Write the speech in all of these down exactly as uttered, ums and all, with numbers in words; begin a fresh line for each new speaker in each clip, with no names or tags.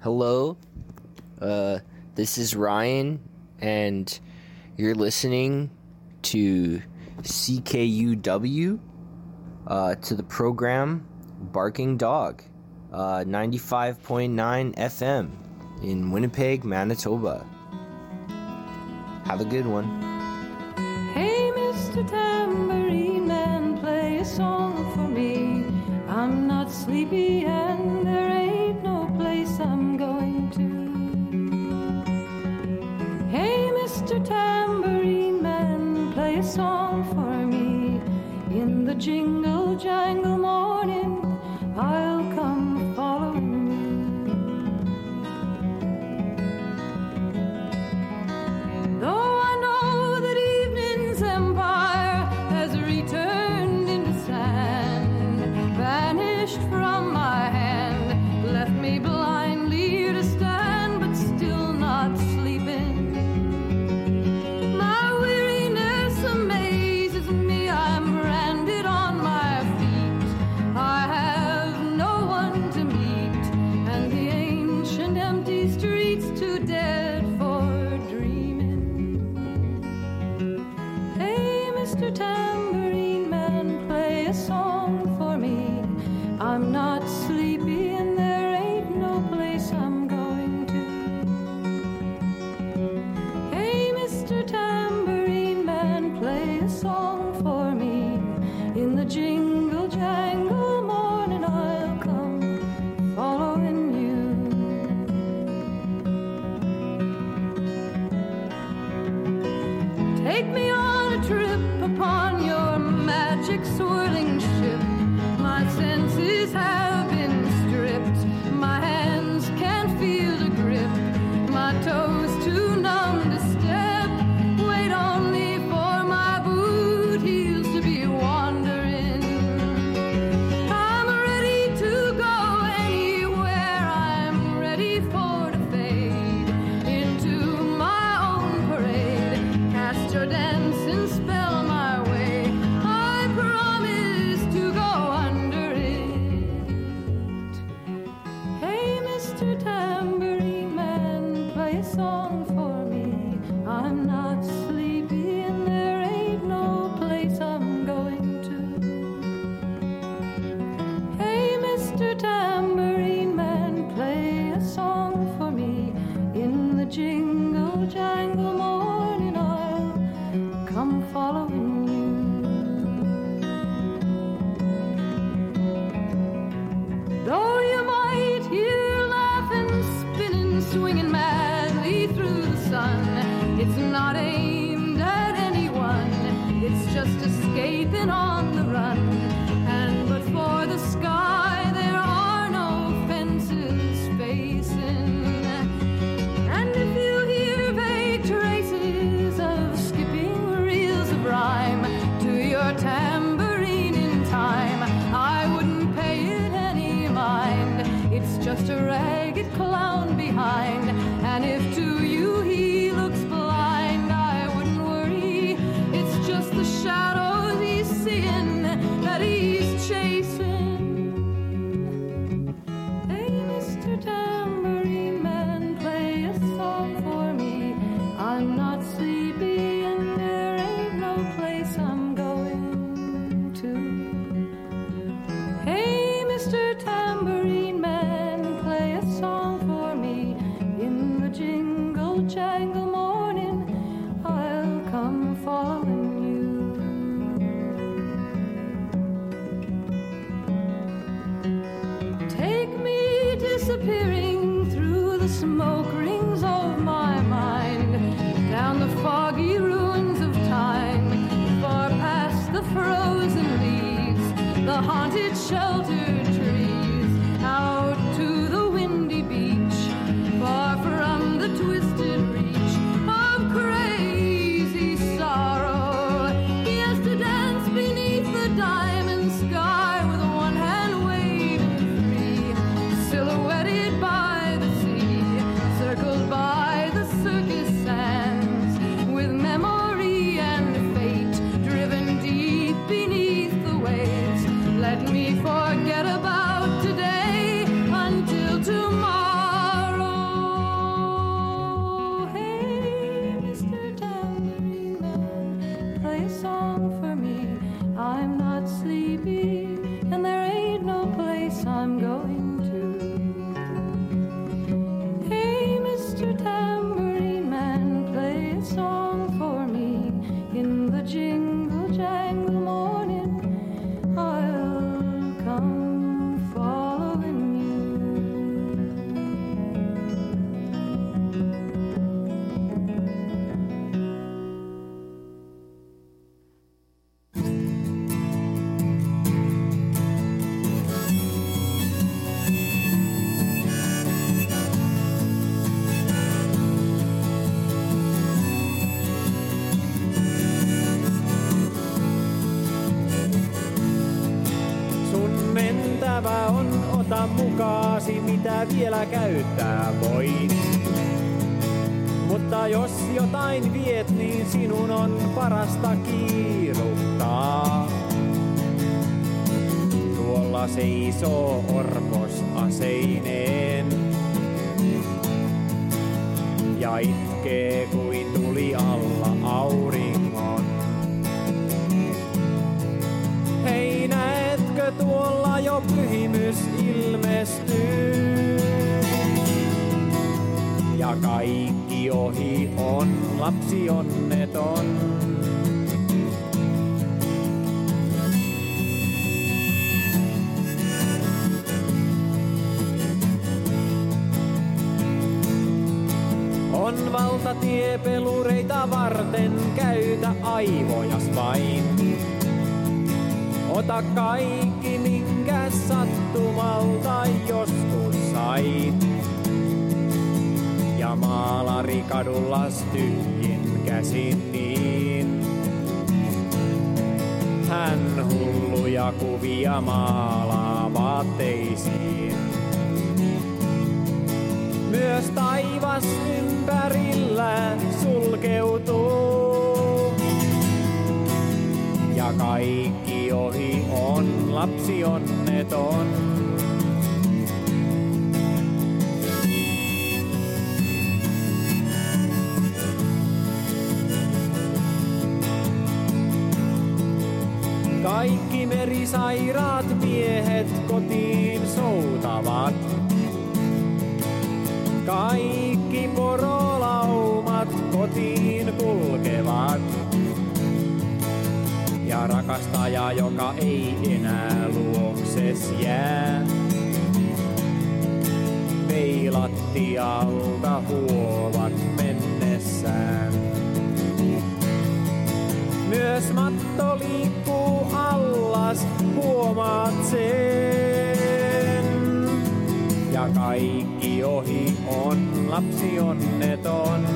hello. Uh, this is Ryan, and you're listening to C K U W, uh, to the program Barking Dog, uh, ninety-five point nine F M in Winnipeg, Manitoba. Have a good one.
Hey, Mister Tambourine Man, play a song for me. I'm not sleepy and there ain't no place I'm going to. Hey, Mister Tambourine Man, play a song for me. In the jingle jangle morning, I'll come following you. Though I know that evening's empire has returned into sand, vanished from my hand, left me blindly to stand, but still not sleeping. My weariness amazes me, I'm branded on my feet. I have no one to meet, and the ancient empty streets too dead for dreaming. Hey, Mister Tambourine Man, play a song for me. I'm not sleepy and there ain't no place I'm going to. Hey, Mister Tambourine Man, play a song for me. In the jingle jangle morning, I'll come following you. Take me on a trip upon your magic swirling ship. My senses have been stripped. My hands can't feel the grip. My toes too numb to step. Wait only for my boot heels to be wandering. I'm ready to go anywhere. I'm ready for to fade into my own parade. Cast your dancing spell my way. I promise to go under it. Hey, Mister Tambourine Man, play a song for me. I'm not sleepy and there ain't no place I'm going to. Hey, Mister Tambourine Man, play a song for me. In the jingle jangle morning, I'll come following you. Though you might hear laughing, spinning, swinging madly through the sun, it's not aimed at anyone, it's just escaping on the run. And but for the sky, there are no fences facing. And if you hear vague traces of skipping reels of rhyme to your tambourine in time, I wouldn't pay it any mind. It's just a ragged clown behind. And if to you he looks blind, I wouldn't worry. It's just the shadows he's seeing that he's chasing. Hey, Mister Tambourine Man, play a song for me. I'm not sleepy and there ain't no place I'm going to. Hey, Mister Tambourine Man, play a song for me. In the jingle jangle morning, I'll come following you. Take me disappearing through the smoke rings of my mind, down the foggy ruins of time, far past the frozen leaves, the haunted sheltered trees, out to the windy beach, far from the twisted reach of crazy sorrow. Yes, to dance beneath the diamond sky with one hand waving free, silhouetted by the sea, circled by the circus sands, with memory and fate driven deep beneath the waves. Let me forget
rakkaasi mitä vielä käyttää voit. Mutta jos jotain viet, niin sinun on parasta kiiruttaa. Tuolla seisoo orpos aseineen ja itkee kuin tuli alla auringon. Hei, näetkö tuolla jo pyhimys ilmestyy? Ja kaikki ohi on, lapsi onneton. On valtatie pelureita varten, käytä aivojas vain. Ota kaikki, minkä sattumalta joskus sait. Ja maalari kadullas tyhjin käsin niin. Hän hulluja kuvia maalaa vaatteisiin. Myös taivas ympärillä sulkeutuu. Ja kaikki ohi on, lapsi onneton. Kaikki merisairaat miehet kotiin soutavat. Kaikki porolaumat kotiin kulkevat. Ja rakastaja, joka ei enää luokses jää, veilattialta huovat mennessään. Myös matto liikkuu allas, huomaat sen. Ja kaikki ohi on, lapsi onneton.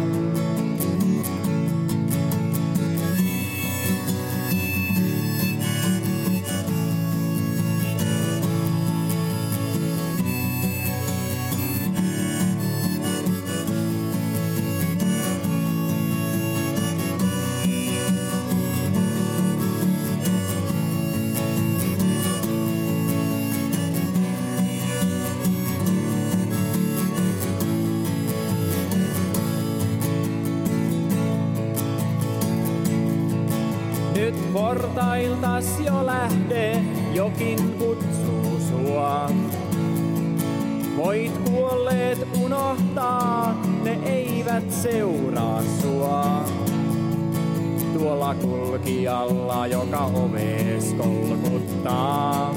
Nyt portailtas jo lähde, jokin kutsuu sua. Voit kuolleet unohtaa, ne eivät seuraa sua. Tuolla kulkijalla, joka oves kolkuttaa,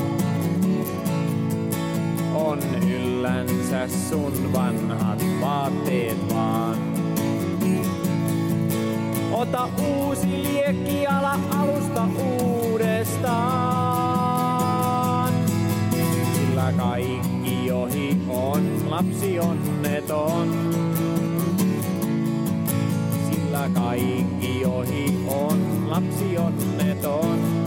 on yllänsä sun vanhat vaatteet vaan. Ota uusi liekki, ala alusta uudestaan. Sillä kaikki ohi on, lapsi onneton. Sillä kaikki ohi on, lapsi onneton.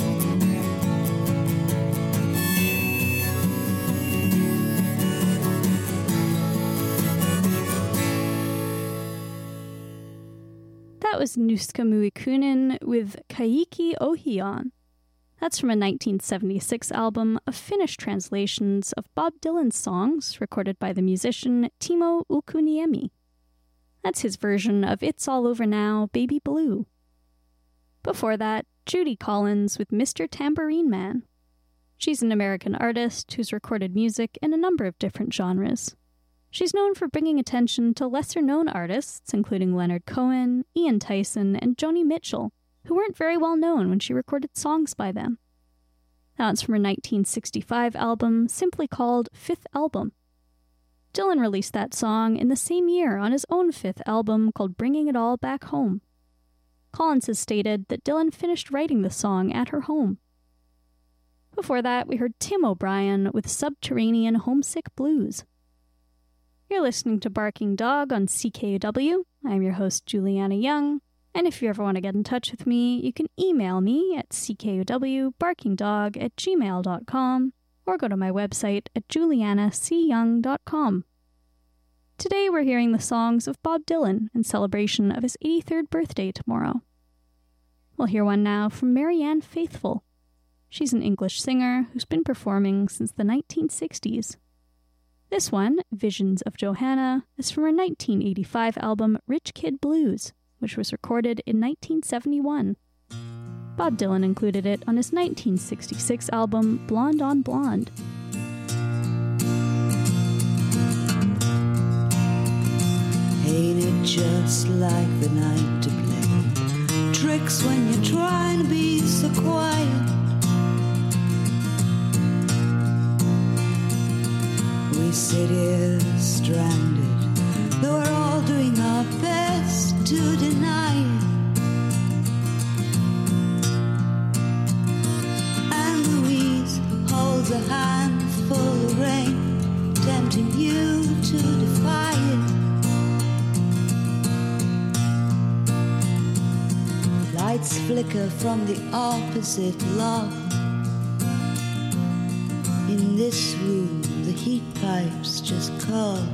That was Nuska Muikkunen with Kaikki Ohion. That's from a nineteen seventy-six album of Finnish translations of Bob Dylan's songs recorded by the musician Timo Ulkuniemi. That's his version of It's All Over Now, Baby Blue. Before that, Judy Collins with Mister Tambourine Man. She's an American artist who's recorded music in a number of different genres. She's known for bringing attention to lesser-known artists, including Leonard Cohen, Ian Tyson, and Joni Mitchell, who weren't very well known when she recorded songs by them. That's from her nineteen sixty-five album, simply called Fifth Album. Dylan released that song in the same year on his own fifth album called Bringing It All Back Home. Collins has stated that Dylan finished writing the song at her home. Before that, we heard Tim O'Brien with Subterranean Homesick Blues. You're listening to Barking Dog on C K U W. I'm your host, Juliana Young, and if you ever want to get in touch with me, you can email me at c k u w barking dog at gmail dot com, or or go to my website at juliana c young dot com. Today we're hearing the songs of Bob Dylan in celebration of his eighty-third birthday tomorrow. We'll hear one now from Marianne Faithfull. She's an English singer who's been performing since the nineteen sixties. This one, Visions of Johanna, is from her nineteen eighty-five album Rich Kid Blues, which was recorded in nineteen seventy-one. Bob Dylan included it on his nineteen sixty-six album Blonde on Blonde.
Ain't it just like the night to play tricks when you're trying to be so quiet? We sit here stranded, though we're all doing our best to deny it. And Louise holds a handful of rain, tempting you to defy it. Lights flicker from the opposite loft. In this room, the heat pipes just cough.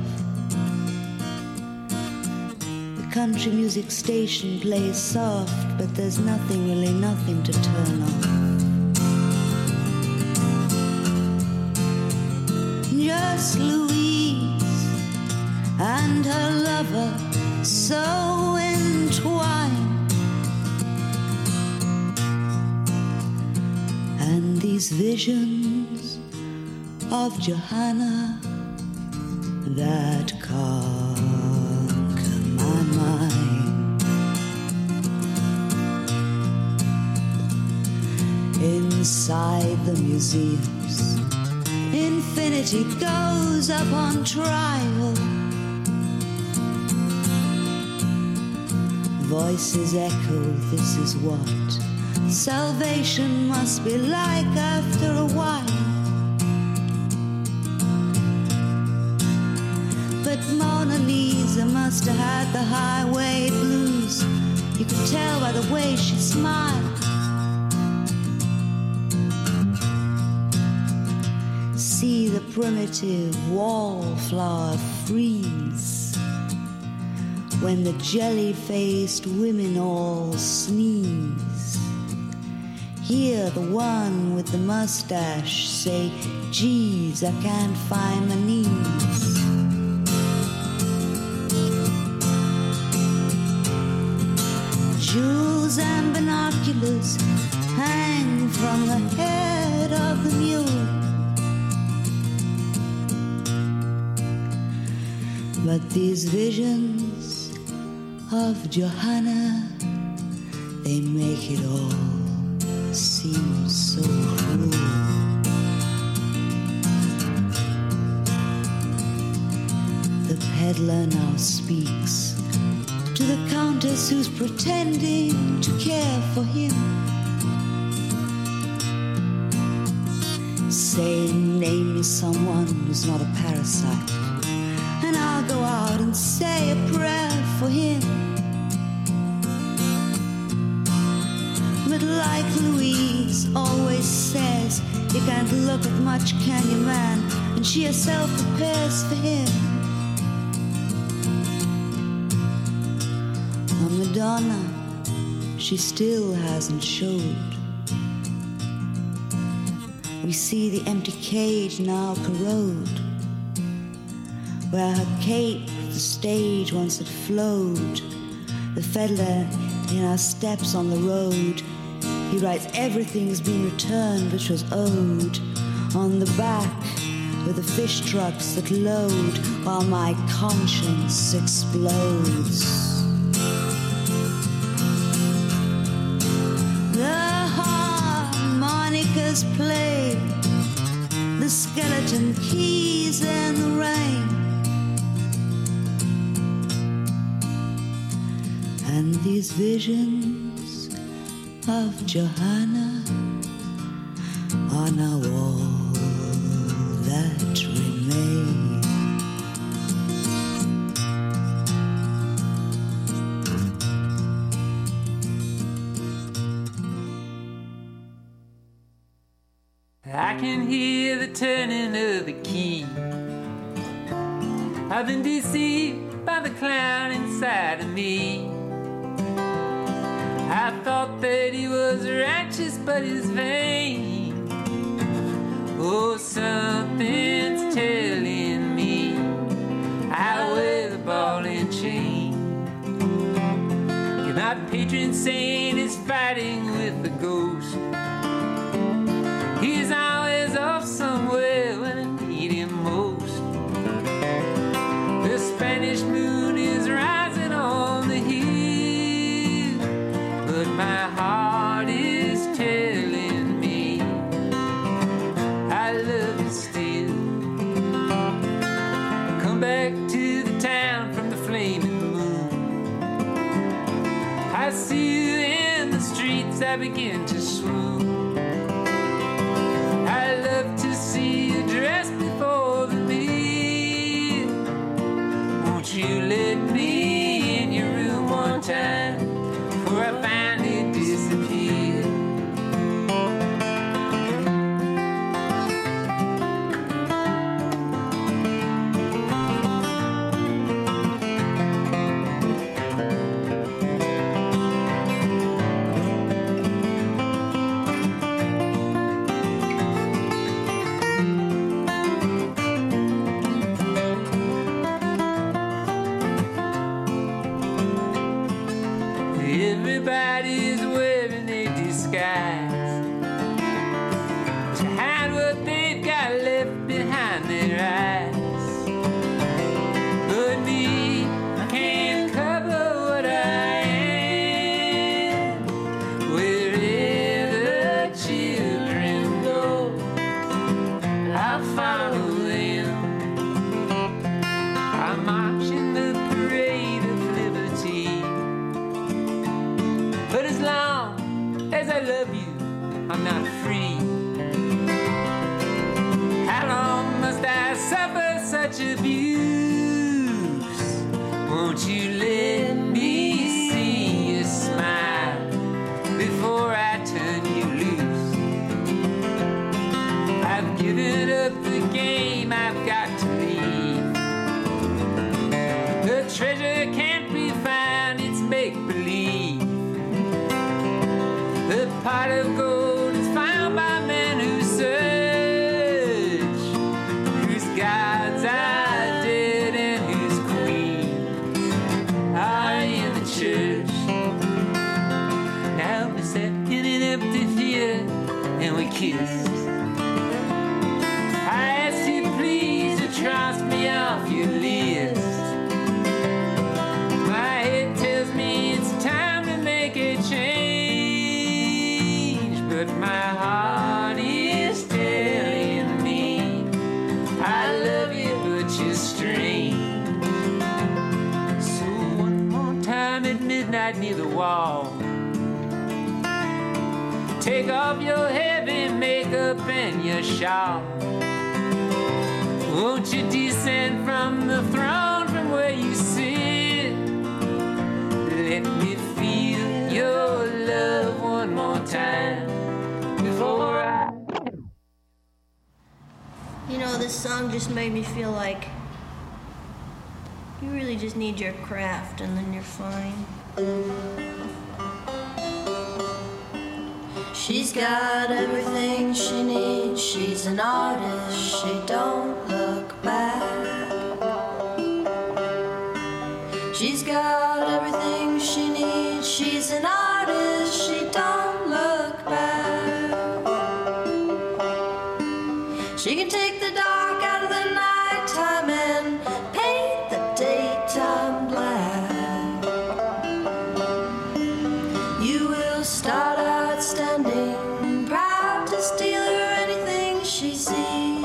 The country music station plays soft, but there's nothing, really nothing to turn off. Just Louise and her lover, so entwined. And these visions of Johanna that conquer my mind. Inside the museums, infinity goes up on trial. Voices echo, this is what salvation must be like after a while. But Mona Lisa must have had the highway blues. You could tell by the way she smiled. See the primitive wallflower freeze when the jelly-faced women all sneeze. Hear the one with the mustache say, geez, I can't find my knees. Jewels and binoculars hang from the head of the mule. But these visions of Johanna, they make it all seem so cruel. The peddler now speaks to the countess who's pretending to care for him, saying, name me someone who's not a parasite, and I'll go out and say a prayer for him. But like Louise always says, you can't look at much, can you, man? And she herself prepares for him. A Madonna, she still hasn't showed. We see the empty cage now corrode, where her cape the stage once had flowed. The fiddler in our steps on the road, he writes everything's been returned which was owed. On the back with the fish trucks that load, while my conscience explodes. The harmonicas play, the skeleton keys in the rain, and these visions of Johanna on a wall that remain.
I
can hear the turning of the key. I've been deceived by the clown inside of me. I thought that he was righteous, but he's vain. Oh, something's telling me I wear the ball and chain. My patron saint is fighting with the ghost. He's always off somewhere when I need him most. The Spanish moon is rising on the hill, but my heart is telling me I love you still. Come back to the town from the flaming moon. I see you in the streets, I begin to swoon. I love to see you dressed before the meal. Won't you let me in your room one time before I finally disappear? Everybody's wearing a disguise to hide what they've got left behind their eyes. But me, I can't cover what I am. Wherever children go, I'll follow them. I march in the parade of liberty. But as long as I love you, I'm not free. How long must I suffer such abuse? Won't you let me see you smile before I turn you loose? I've given up the game, I've got to leave. The treasure can't be found, it's make-believe. The pot of gold is found by men who search, whose gods are dead and whose queens are in the church. Now we're sitting in an empty theater and we kiss. I ask you please to trust me off your list. My head tells me it's time to make a change, but my heart is telling me I love you, but you're strange. So one more time at midnight near the wall, take off your heavy makeup and your shawl. Won't you descend from the throne from where you sit? Let me feel your love one more time before I...
You know, this song just made me feel like you really just need your craft and then you're fine. She's got everything she needs. She's an artist. She don't look back. She's got everything she needs. She's an artist. She don't look back. She can take the dark out of the nighttime and paint the daytime black. You will start out standing proud to steal her anything she sees.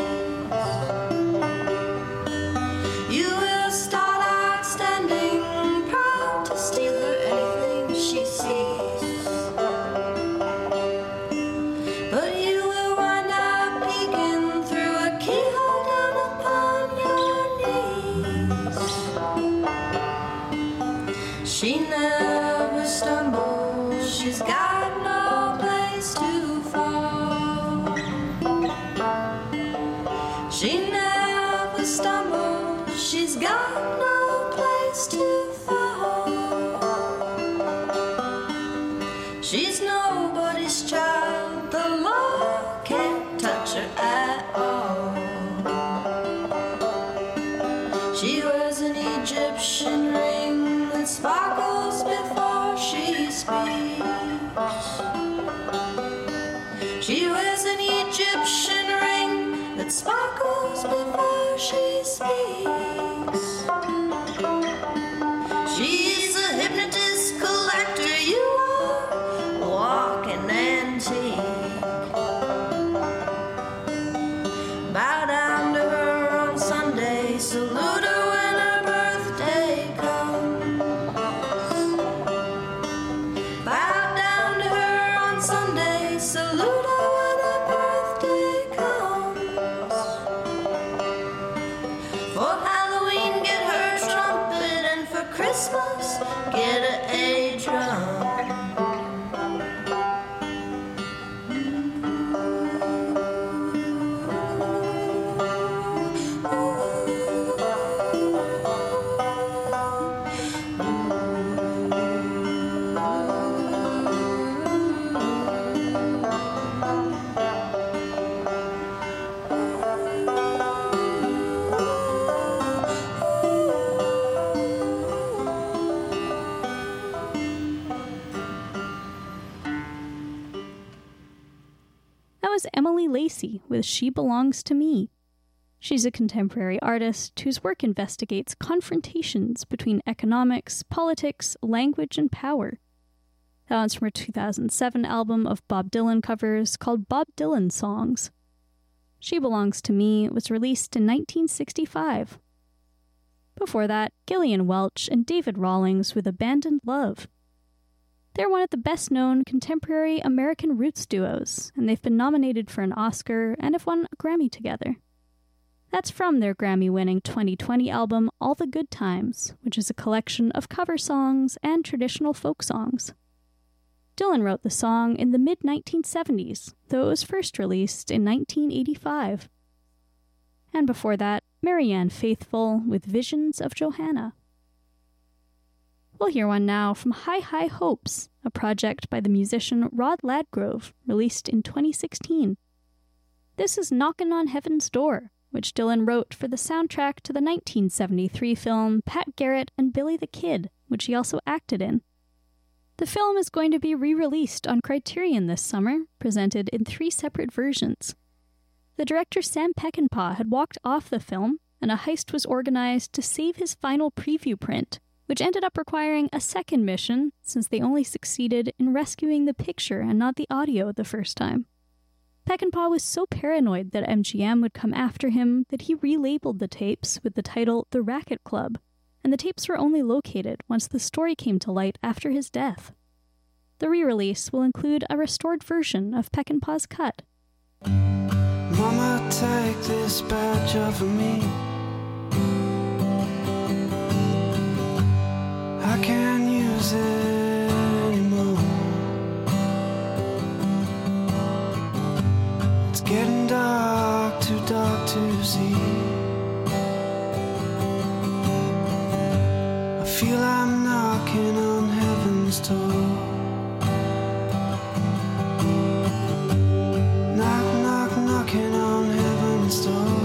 You will start out standing proud to steal her anything she sees. But you will wind up peeking through a keyhole down upon your knees. She never stumbles. She's got no place to fall. stumbles, she's got no place to fall. She's nobody's child, the law can't touch her at all. She wears an Egyptian ring that sparkles before she speaks. She wears an Egyptian ring that sparkles before she speaks. She's a hypnotist collector, you are a walking antique. Bow down to her on Sunday, salute her when her birthday comes. Bow down to her on Sunday, salute her when her birthday comes. For Halloween, get her trumpet, and for Christmas, get her a drum.
That was Emily Lacey with She Belongs to Me. She's a contemporary artist whose work investigates confrontations between economics, politics, language, and power. That one's from her two thousand seven album of Bob Dylan covers called Bob Dylan Songs. She Belongs to Me was released in nineteen sixty-five. Before that, Gillian Welch and David Rawlings with Abandoned Love. They're one of the best-known contemporary American roots duos, and they've been nominated for an Oscar and have won a Grammy together. That's from their Grammy-winning twenty twenty album All the Good Times, which is a collection of cover songs and traditional folk songs. Dylan wrote the song in the mid nineteen seventies, though it was first released in nineteen eighty-five. And before that, Marianne Faithfull with Visions of Johanna. We'll hear one now from High High Hopes, a project by the musician Rod Ladgrove, released in twenty sixteen. This is Knockin' on Heaven's Door, which Dylan wrote for the soundtrack to the nineteen seventy-three film Pat Garrett and Billy the Kid, which he also acted in. The film is going to be re-released on Criterion this summer, presented in three separate versions. The director Sam Peckinpah had walked off the film, and a heist was organized to save his final preview print, which ended up requiring a second mission, since they only succeeded in rescuing the picture and not the audio the first time. Peckinpah was so paranoid that M G M would come after him that he relabeled the tapes with the title The Racket Club, and the tapes were only located once the story came to light after his death. The re-release will include a restored version of Peckinpah's cut.
Mama, take this badge off of me. I can't use it anymore. It's getting dark, too dark to see. I feel I'm knocking on heaven's door. Knock, knock, knocking on heaven's door.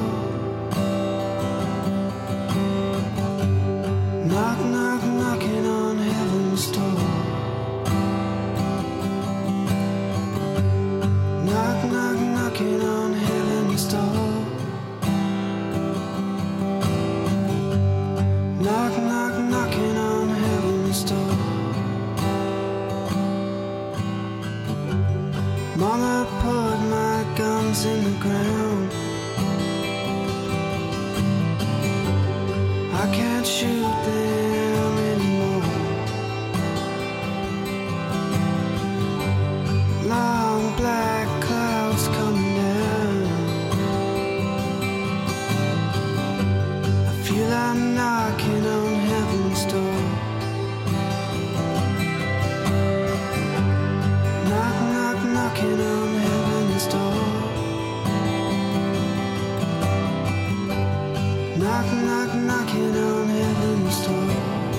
Knock, knock, knocking on heaven's door. Knock, knock, knocking on heaven's door. Knock, knock, knocking on heaven's door. Mama put my guns in the ground. I can't shoot them anymore. Long black clouds coming down. I feel I'm knocking on heaven's door. Knock, knock, knocking on heaven's door. Knock, Knock, knock, knocking on heaven's door.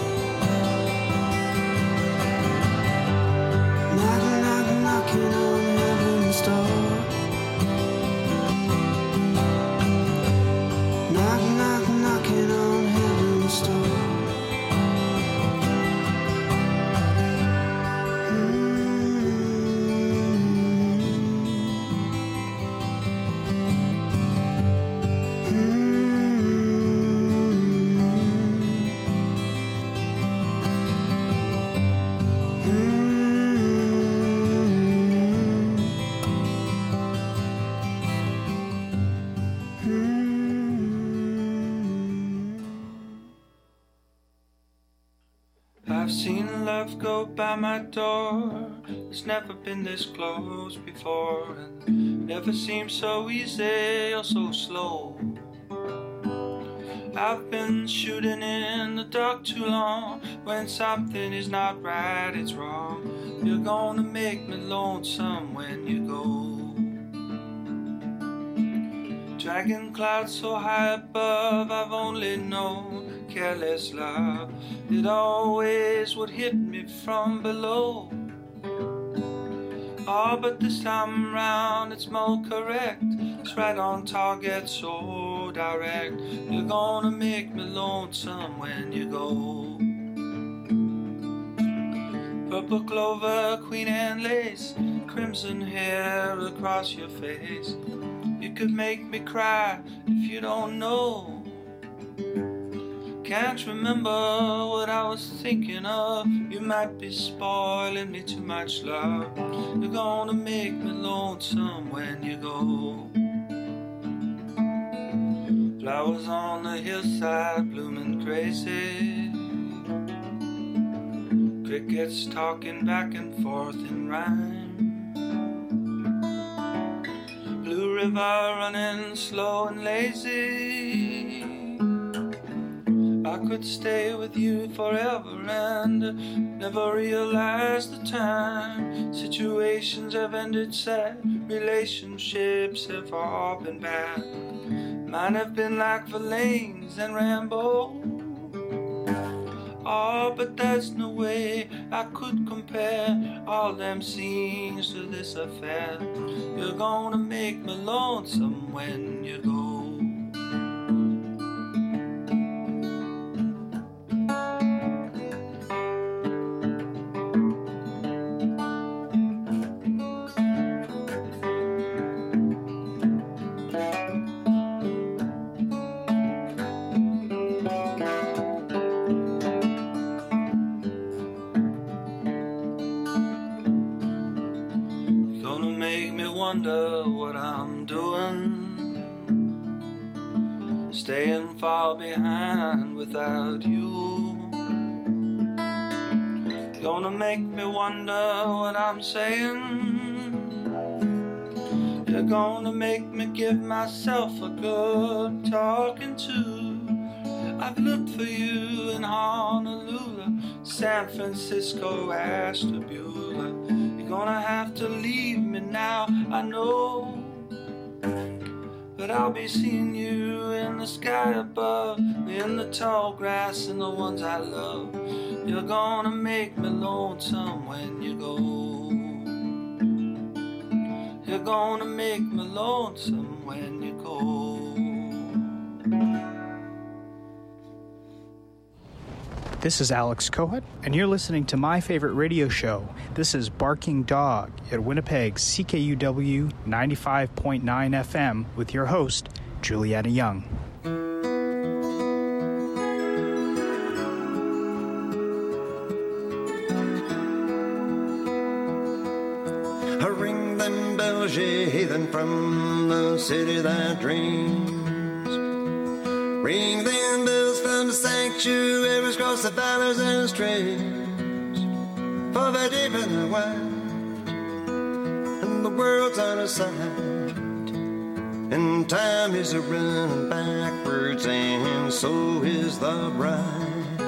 Knock, knock, knocking on heaven's door. Knock, knock, knocking on heaven's door.
I've seen love go by my door. It's never been this close before, and never seemed so easy or so slow. I've been shooting in the dark too long. When something is not right, it's wrong. You're gonna make me lonesome when you go. Dragging clouds so high above, I've only known careless love. It always would hit me from below. Oh, but this time around it's more correct. It's right on target, so direct. You're gonna make me lonesome when you go. Purple clover, queen and lace, crimson hair across your face. You could make me cry if you don't know. Can't remember what I was thinking of. You might be spoiling me too much love. You're gonna make me lonesome when you go. Flowers on the hillside blooming crazy. Crickets talking back and forth in rhyme. Blue river running slow and lazy. I could stay with you forever and never realize the time. Situations have ended sad, relationships have all been bad. Mine have been like Verlaine's and Rambo. Oh, but there's no way I could compare all them scenes to this affair. You're gonna make me lonesome when you go. Wonder what I'm doing, staying far behind without you. Gonna make me wonder what I'm saying. You're gonna make me give myself a good talking to. I've looked for you in Honolulu, San Francisco, Ashtabula. You're gonna have to leave me now, I know. But I'll be seeing you in the sky above, in the tall grass and the ones I love. You're gonna make me lonesome when you go. You're gonna make me lonesome when you go.
This is Alex Kohut, and you're listening to my favorite radio show. This is Barking Dog at Winnipeg's C K U W ninety-five point nine F M with your host, Juliana Young.
Ring them bells, ye heathen, from the city that dreams. Ring them bells from the sanctuaries across the valleys and streams. For they're deep in the wide, and the world's out of sight, and time is a running backwards, and so is the bride.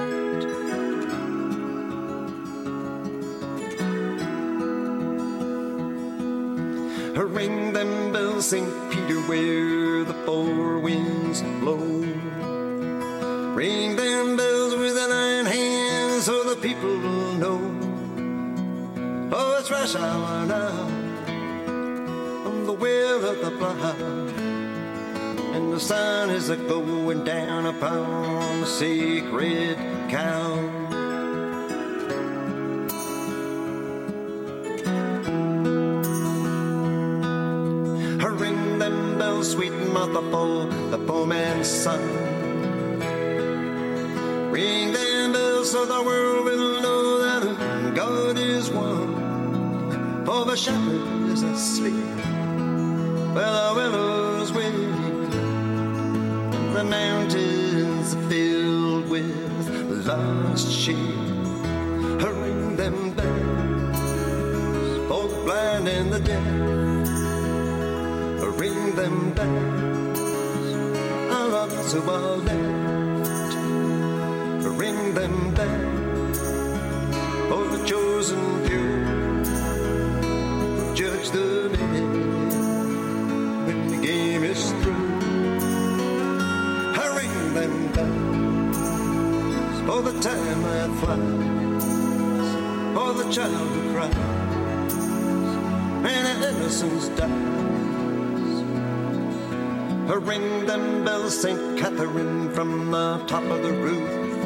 Ring them bells, Saint Peter, where the four winds blow. Ring them bells with an iron hand so the people will know. Oh, it's rush hour now on the wheel of the plow, and the sun is a going down upon the sacred cow. Ring them bells, sweet mother, for the poor man's son. Ring them bells so the world will know that God is one. For the shepherd is asleep where the willows wave, and the mountains are filled with lost sheep. Ring them bells for the blind and the deaf. Ring them bells, our loves who are left. Ring them bells for the chosen few who judge the dead when the game is through. Ring them bells for the time that flies, for the child who cries and innocence dies. Ring them bells, Saint Catherine, from the top of the roof.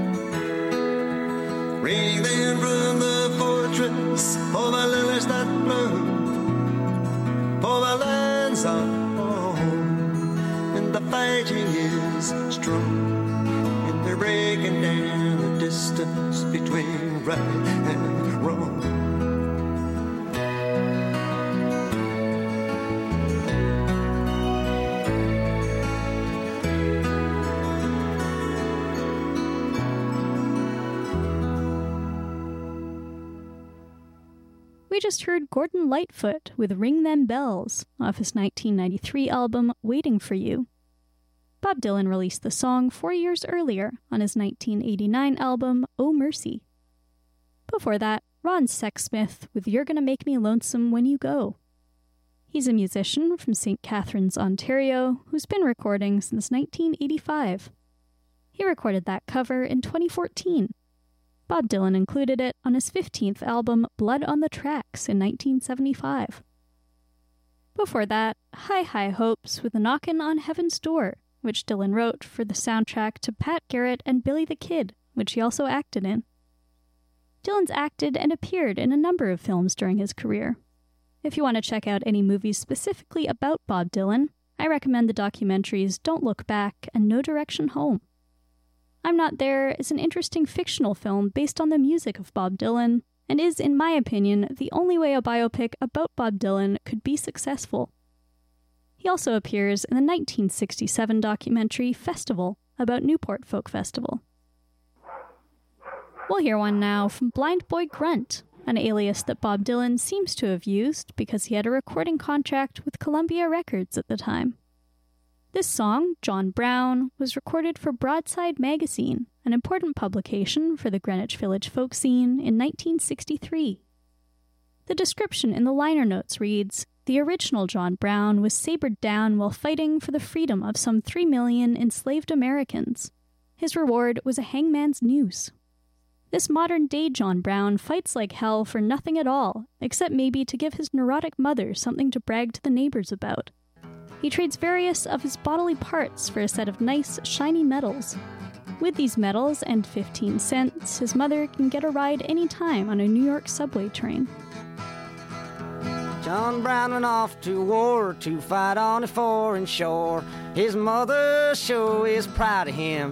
Ring them from the fortress, for the lilies that bloom, for the lands are warm, and the fighting is strong, and they're breaking down the distance between right and wrong.
We just heard Gordon Lightfoot with Ring Them Bells off his nineteen ninety-three album Waiting for You. Bob Dylan released the song four years earlier on his nineteen eighty-nine album Oh Mercy. Before that, Ron Sexsmith with You're Gonna Make Me Lonesome When You Go. He's a musician from Saint Catharines, Ontario, who's been recording since nineteen eighty-five. He recorded that cover in twenty fourteen. Bob Dylan included it on his fifteenth album, Blood on the Tracks, in nineteen seventy-five. Before that, High High Hopes with Knockin' on Heaven's Door, which Dylan wrote for the soundtrack to Pat Garrett and Billy the Kid, which he also acted in. Dylan's acted and appeared in a number of films during his career. If you want to check out any movies specifically about Bob Dylan, I recommend the documentaries Don't Look Back and No Direction Home. I'm Not There is an interesting fictional film based on the music of Bob Dylan, and is, in my opinion, the only way a biopic about Bob Dylan could be successful. He also appears in the nineteen sixty-seven documentary Festival about Newport Folk Festival. We'll hear one now from Blind Boy Grunt, an alias that Bob Dylan seems to have used because he had a recording contract with Columbia Records at the time. This song, John Brown, was recorded for Broadside Magazine, an important publication for the Greenwich Village folk scene, in nineteen sixty-three. The description in the liner notes reads, "The original John Brown was sabred down while fighting for the freedom of some three million enslaved Americans. His reward was a hangman's noose. This modern-day John Brown fights like hell for nothing at all, except maybe to give his neurotic mother something to brag to the neighbors about. He trades various of his bodily parts for a set of nice, shiny medals. With these medals and fifteen cents, his mother can get a ride any time on a New York subway train."
John Brown went off to war to fight on a foreign shore. His mother sure is proud of him.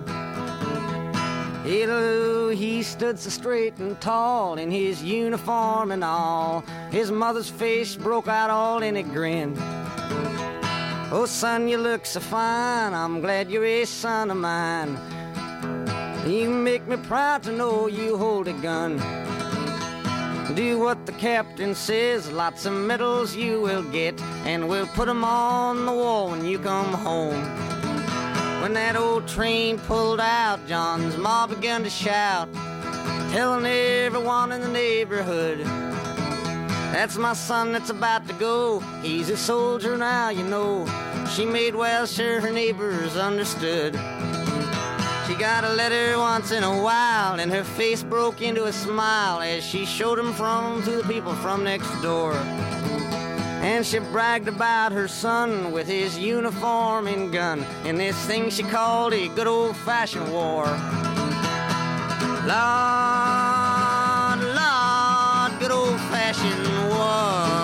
Hello, he stood so straight and tall in his uniform and all. His mother's face broke out all in a grin. "Oh, son, you look so fine. I'm glad you're a son of mine. You make me proud to know you hold a gun. Do what the captain says, lots of medals you will get, and we'll put 'em on the wall when you come home." When that old train pulled out, John's ma began to shout, telling everyone in the neighborhood, "That's my son that's about to go. He's a soldier now, you know." She made well sure her neighbors understood. She She got a letter once in a while, and her face broke into a smile as she showed him from to the people from next door. And she bragged about her son with his uniform and gun in this thing she called a good old-fashioned war. Lord, Lord, good old-fashioned war.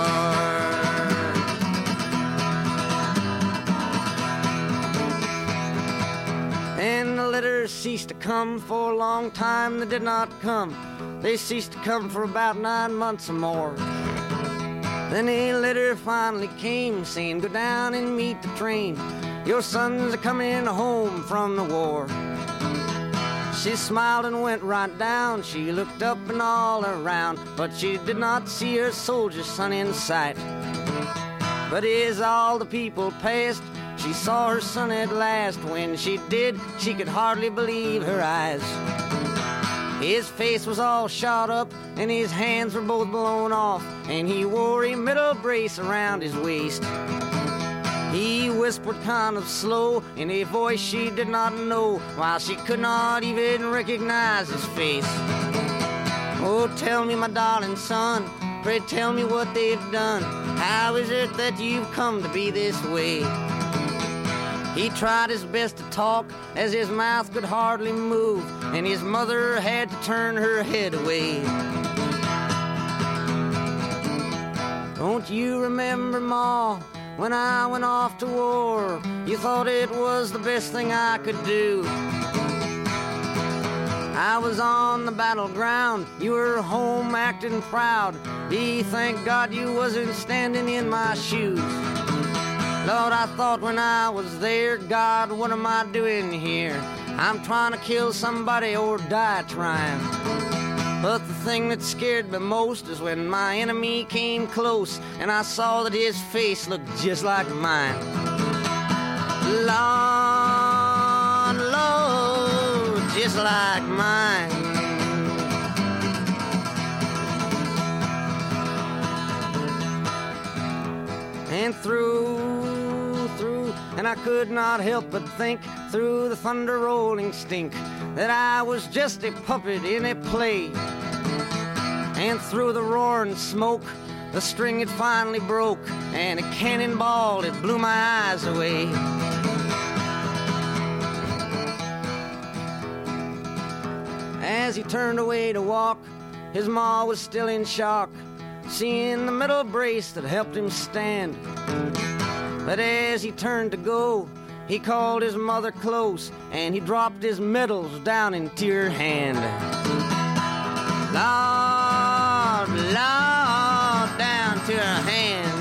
And the letters ceased to come for a long time. They did not come. They ceased to come for about nine months or more. Then a letter finally came saying, go down and meet the train. Your sons are coming home from the war. She smiled and went right down. She looked up and all around, but she did not see her soldier son in sight. But as all the people passed, she saw her son at last. When she did, she could hardly believe her eyes. His face was all shot up, and his hands were both blown off, and he wore a metal brace around his waist. He whispered kind of slow in a voice she did not know, while she could not even recognize his face. Oh, tell me, my darling son, pray tell me what they've done. How is it that you've come to be this way? He tried his best to talk, as his mouth could hardly move, and his mother had to turn her head away. Don't you remember, Ma, when I went off to war? You thought it was the best thing I could do. I was on the battleground, you were home acting proud. Be thank God you wasn't standing in my shoes. Lord, I thought when I was there, God, what am I doing here? I'm trying to kill somebody or die trying. But the thing that scared me most is when my enemy came close and I saw that his face looked just like mine. Lord, Lord, just like mine. And through, through, and I could not help but think through the thunder rolling stink that I was just a puppet in a play. And through the roaring smoke, the string had finally broke, and a cannonball, it blew my eyes away. As he turned away to walk, his ma was still in shock, seeing the metal brace that helped him stand. But as he turned to go, he called his mother close, and he dropped his medals down into her hand. Lord, Lord, down to her hand.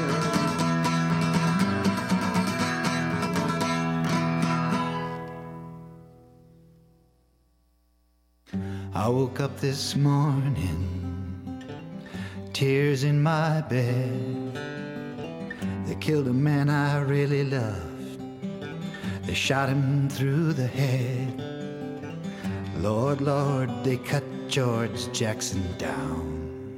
I woke up this morning, tears in my bed. They killed a man I really loved. They shot him through the head. Lord, Lord, they cut George Jackson down.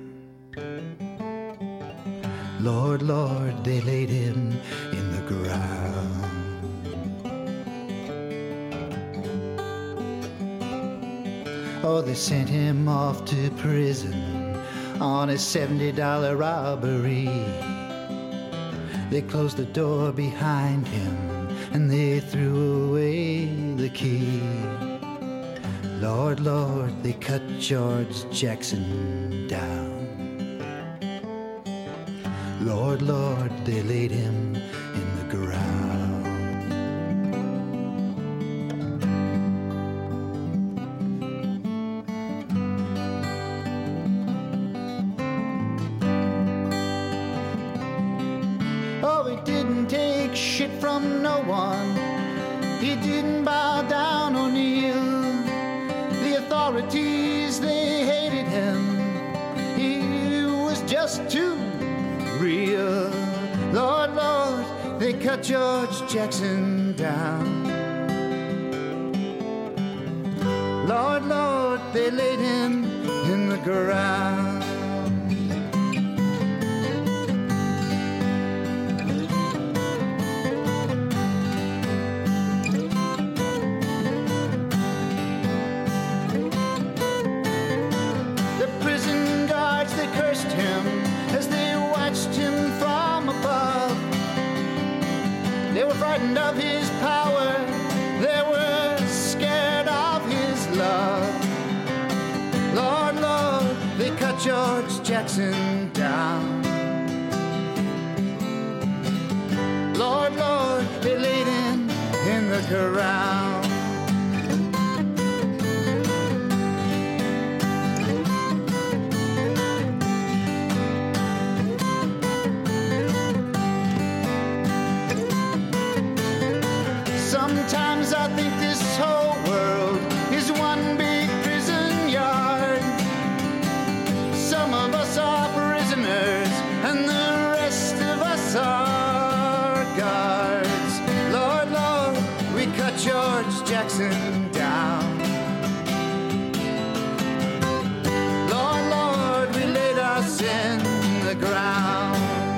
Lord, Lord, they laid him in the ground. Oh, they sent him off to prison on a seventy dollar robbery. They closed the door behind him and they threw away the key. Lord, Lord, they cut George Jackson down. Lord, Lord, they laid him in the ground. Oh, he didn't take shit from no one. He didn't bow down or kneel. The authorities, they hated him. He was just too real. Lord, Lord, they cut George Jackson down. Lord, Lord, they laid him in the ground. frightened of his power, they were scared of his love. Lord, Lord, they cut George Jackson down. Lord, Lord, they laid him in the ground. Sometimes I think this whole world is one big prison yard. Some of us are prisoners and the rest of us are guards. Lord, Lord, we cut George Jackson down. Lord, Lord, we laid us in the ground.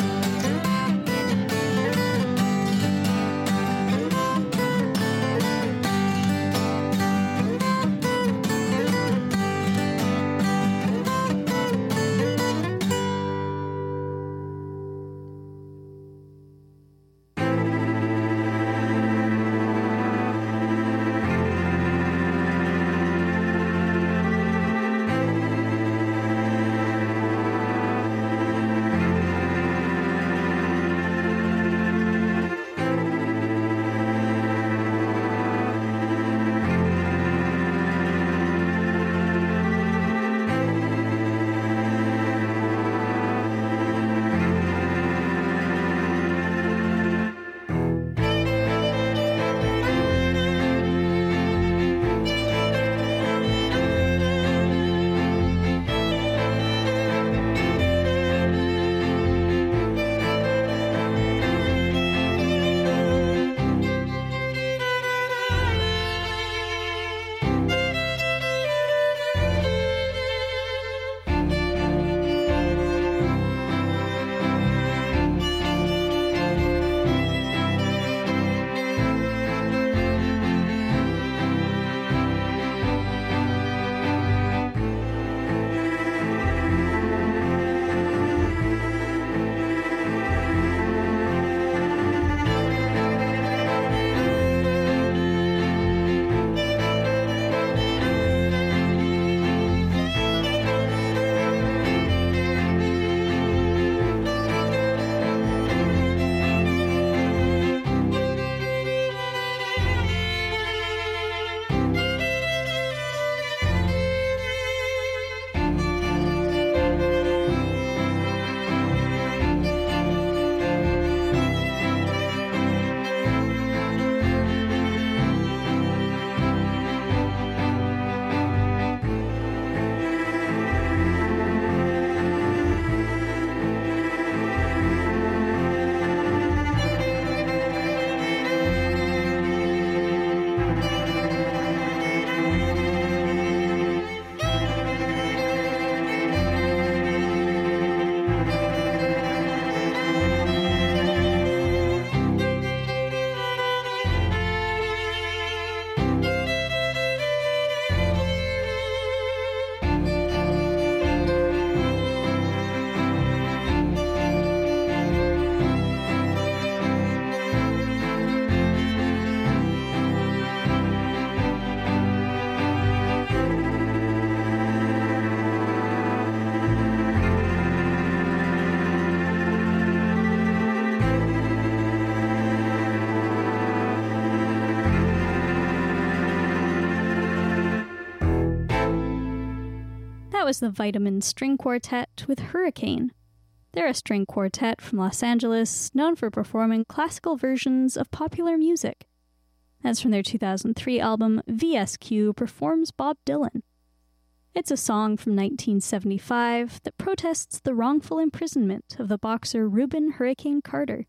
That was the Vitamin String Quartet with Hurricane. They're a string quartet from Los Angeles known for performing classical versions of popular music. That's from their two thousand three album V S Q Performs Bob Dylan. It's a song from nineteen seventy-five that protests the wrongful imprisonment of the boxer Reuben Hurricane Carter.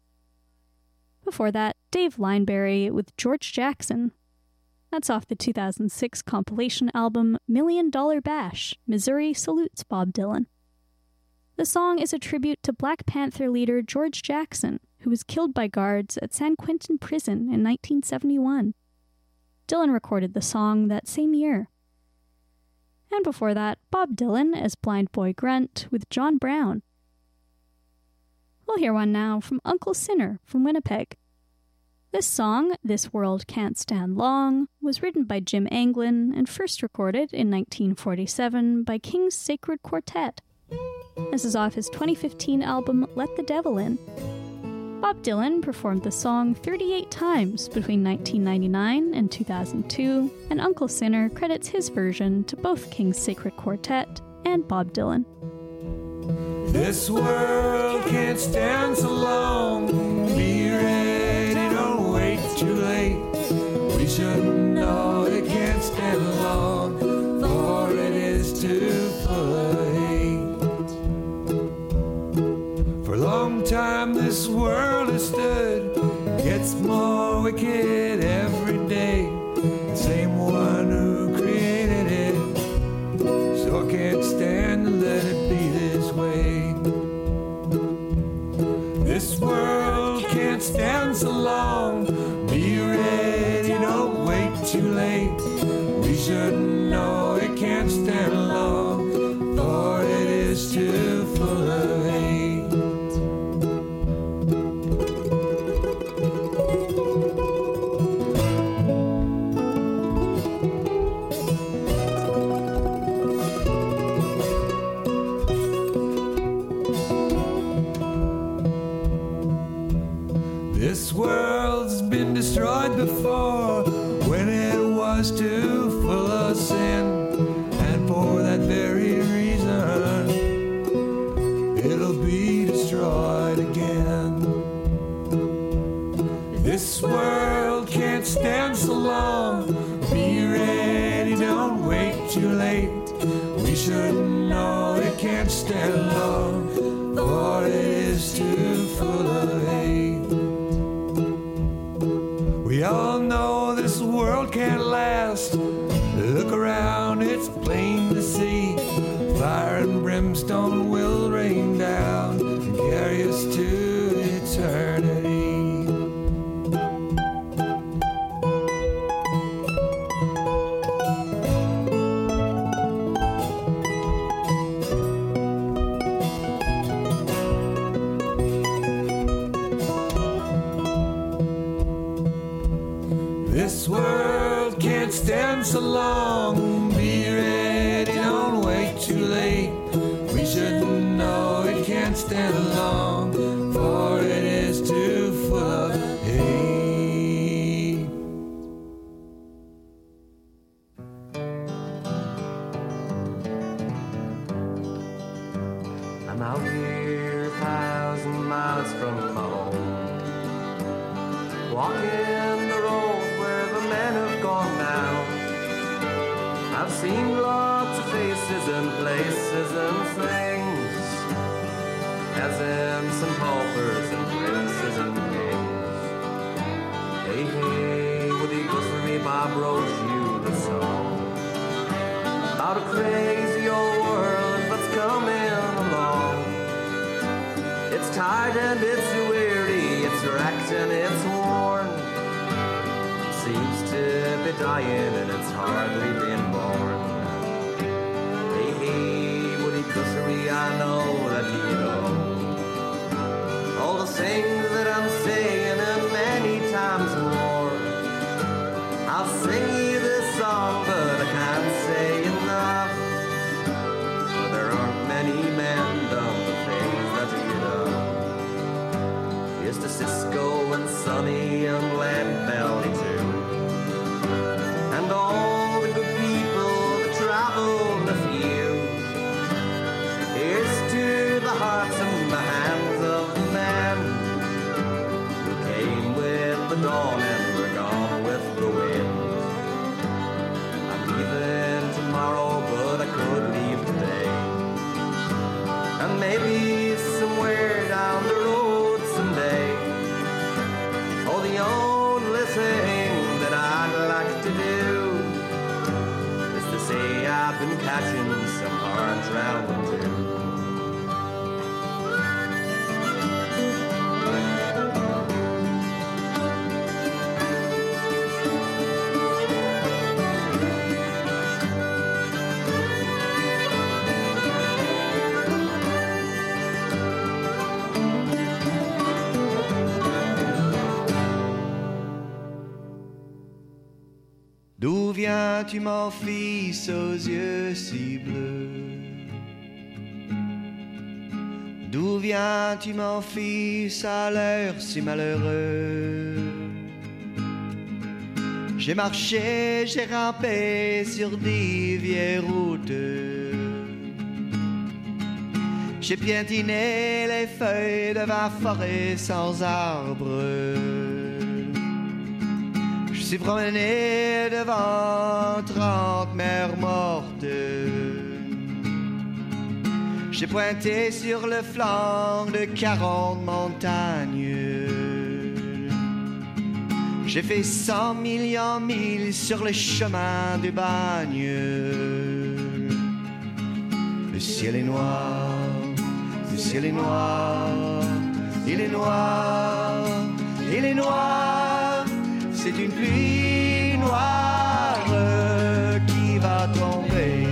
Before that, Dave Lineberry with George Jackson. That's off the two thousand six compilation album Million Dollar Bash, Missouri Salutes Bob Dylan. The song is a tribute to Black Panther leader George Jackson, who was killed by guards at San Quentin Prison in nineteen seventy-one. Dylan recorded the song that same year. And before that, Bob Dylan as Blind Boy Grunt with John Brown. We'll hear one now from Uncle Sinner from Winnipeg. This song, This World Can't Stand Long, was written by Jim Anglin and first recorded in nineteen forty-seven by King's Sacred Quartet. This is off his twenty fifteen album Let the Devil In. Bob Dylan performed the song thirty-eight times between nineteen ninety-nine and two thousand two, and Uncle Sinner credits his version to both King's Sacred Quartet and Bob Dylan.
This world can't stand so long. Be ready, don't wait too late. We should know it can't stand long, for it is too full of hate. For a long time this world has stood, gets more wicked every day. Same one who created it, so I can't stand to let it be this way. This world can't stand so long. Be ready, don't wait too late. We should know it can't stand long, for it is too full of hate. This world's been destroyed before, when it was too full of sin, and for that very reason it'll be destroyed again. This world can't stand so long. Be ready, don't wait too late. We should know it can't stand long, for it is too full of hate. We all know this world can't last. Look around, it's plain to see. Fire and brimstone will rain down and carry us to eternity. This world can't stand so long. Be ready, don't wait too late. We should know it can't stand long, for it is too full of hate. I'm out here a thousand miles from my home, walking the road men have gone down. I've seen lots of faces and places and things, as in some paupers and princes and kings. Hey, hey, would you go for me, Bob wrote you the song about a crazy old world that's coming along. It's tired and it's weary, it's wrecked and it's worn. Seems to be dying and it's hardly been born. Hey, hey, Woody Guthrie, I know that you know all the things that I'm saying and many times more. I'll sing you this song, but I can't say enough, for there aren't many men done the things that you know. Here's to Cisco and Sonny and Glen Belly too, and all the good people that travel with you. Here's to the hearts and the hands of the men who came with the dawn and were gone with the wind. I'm leaving tomorrow, but I could leave today, and maybe somewhere down the road someday. Oh, the only thing that I'd like to do is to say I've been catching some orange round too.
viens-tu mon fils aux yeux si bleus? D'où viens-tu mon fils à l'air si malheureux? J'ai marché, j'ai rampé sur des vieilles routes. J'ai piétiné les feuilles de ma forêt sans arbre. Je suis promené devant trente mères mortes. J'ai pointé sur le flanc de quarante montagnes. J'ai fait cent millions de milles sur le chemin du bagne. Le ciel est noir, le ciel est noir, il est noir, il est noir. C'est une pluie noire qui va tomber.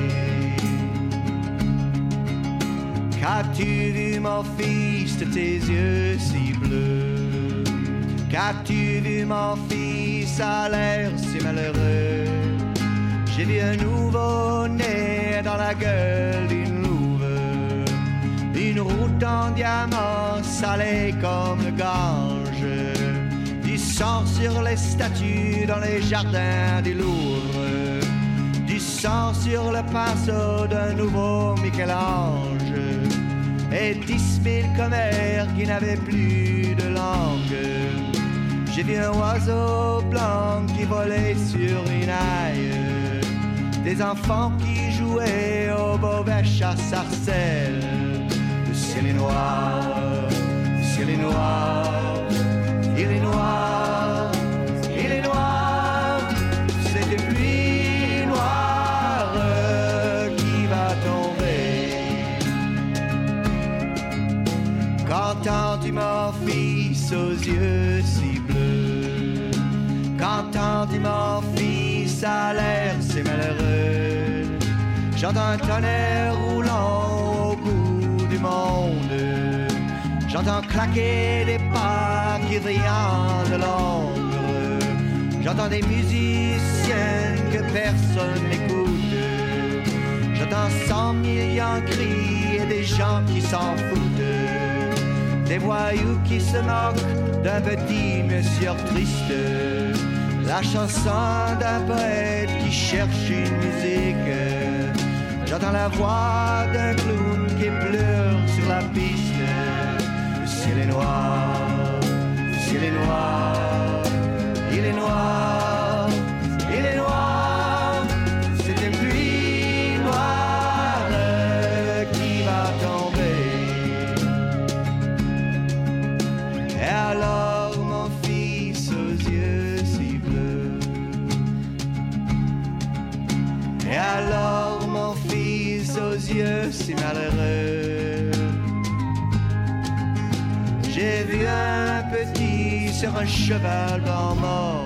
Qu'as-tu vu mon fils de tes yeux si bleus? Qu'as-tu vu mon fils à l'air si malheureux? J'ai vu un nouveau-né dans la gueule d'une louve, une route en diamant salée comme le Gange, du sang sur les statues dans les jardins du Louvre, du sang sur le pinceau d'un nouveau Michel-Ange, et dix mille commères qui n'avaient plus de langue. J'ai vu un oiseau blanc qui volait sur une aille, des enfants qui jouaient au bobèche à sarcelles. Le ciel est noir, le ciel est noir, il est noir, il est noir. C'est une pluie noire qui va tomber. Qu'entends-tu mon fils aux yeux si bleus? Qu'entends-tu mon fils à l'air si malheureux? J'entends un tonnerre roulant au bout du monde. J'entends claquer des pas qui viennent de l'ombre. J'entends des musiciens que personne n'écoute. J'entends cent millions de cris et des gens qui s'en foutent. Des voyous qui se moquent d'un petit monsieur triste. La chanson d'un poète qui cherche une musique. J'entends la voix d'un clown qui pleure sur la piste. Le ciel est noir, le ciel est noir, il est noir, il est noir. C'est une pluie noire qui va tomber. Et alors mon fils aux yeux si bleus, et alors mon fils aux yeux si malheureux, j'ai vu un petit sur un cheval blanc mort.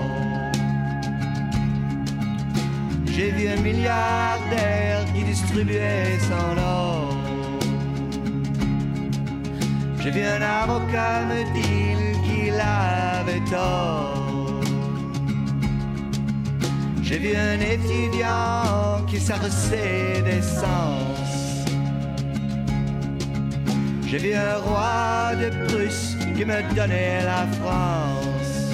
J'ai vu un milliardaire qui distribuait son or. J'ai vu un avocat me dire qu'il avait tort. J'ai vu un étudiant qui s'arrêtait d'essence. J'ai vu un roi de Prusse qui me donnait la France.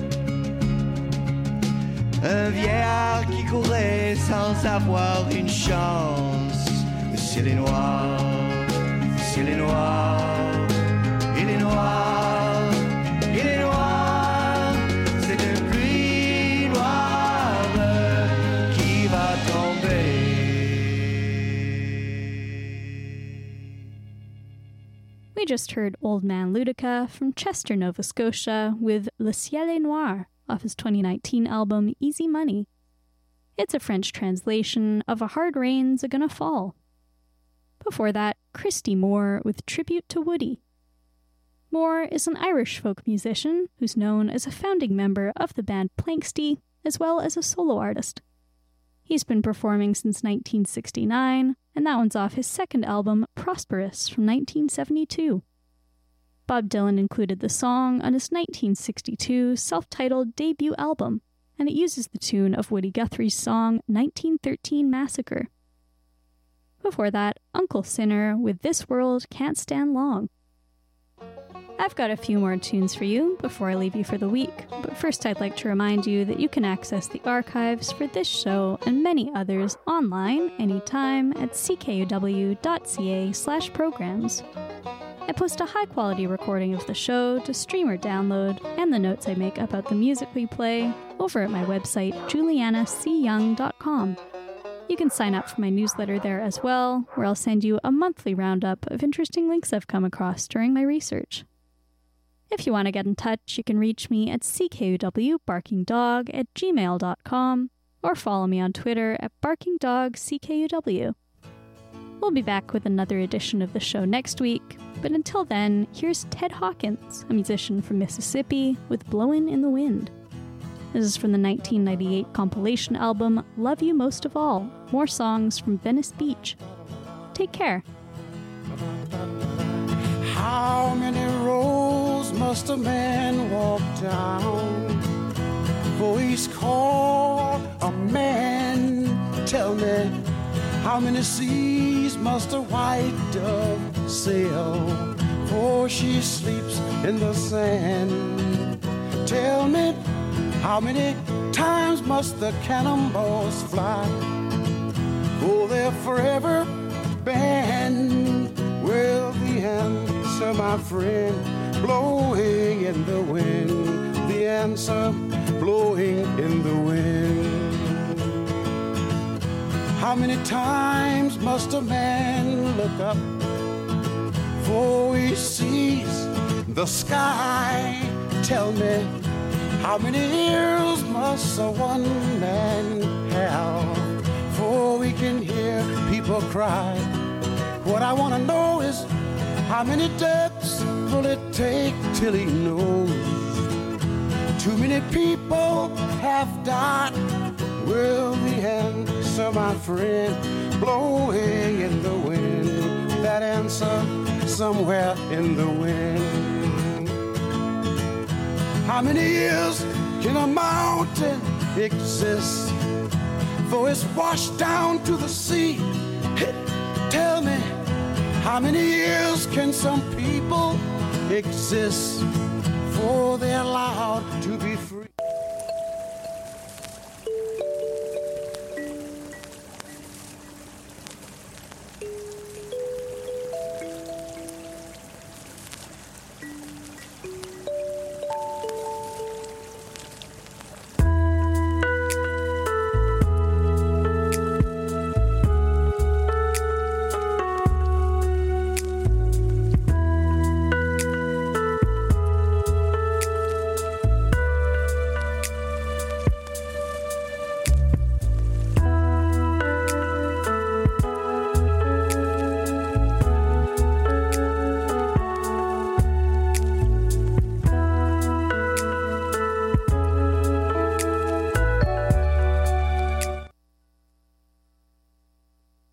Un vieillard qui courait sans avoir une chance. Le ciel est noir, le ciel est noir, il est noir, il est noir. C'est une pluie noire qui va tomber.
We just heard Old Man Ludica from Chester, Nova Scotia with Le Ciel est Noir off his twenty nineteen album Easy Money. It's a French translation of A Hard Rain's A Gonna Fall. Before that, Christy Moore with Tribute to Woody. Moore is an Irish folk musician who's known as a founding member of the band Planxty, as well as a solo artist. He's been performing since nineteen sixty-nine, and that one's off his second album, Prosperous, from nineteen seventy-two. Bob Dylan included the song on his nineteen sixty-two self-titled debut album, and it uses the tune of Woody Guthrie's song nineteen thirteen Massacre. Before that, Uncle Sinner with This World Can't Stand Long. I've got a few more tunes for you before I leave you for the week, but first I'd like to remind you that you can access the archives for this show and many others online anytime at c k u w dot c a slash programs. I post a high-quality recording of the show to stream or download, and the notes I make about the music we play over at my website, juliana c young dot com. You can sign up for my newsletter there as well, where I'll send you a monthly roundup of interesting links I've come across during my research. If you want to get in touch, you can reach me at c k u w barking dog at gmail dot com or follow me on Twitter at barking dog c k u w. We'll be back with another edition of the show next week, but until then, here's Ted Hawkins, a musician from Mississippi, with Blowin' in the Wind. This is from the nineteen ninety-eight compilation album Love You Most of All, more songs from Venice Beach. Take care.
How many roads must a man walk down before he's called a man? Tell me, how many seas must a white dove sail before she sleeps in the sand? Tell me, how many times must the cannonballs fly? Oh, they're forever banned. Well, the answer, my friend, blowing in the wind. The answer, blowing in the wind. How many times must a man look up before he sees the sky? Tell me, how many ears must a one man have before we can hear people cry? What I want to know is, how many deaths will it take till he knows? Too many people have died. Well, the answer, my friend, blowing in the wind. That answer, somewhere in the wind. How many years can a mountain exist before it's washed down to the sea? Tell me, how many years can some people exist before they're allowed to be free?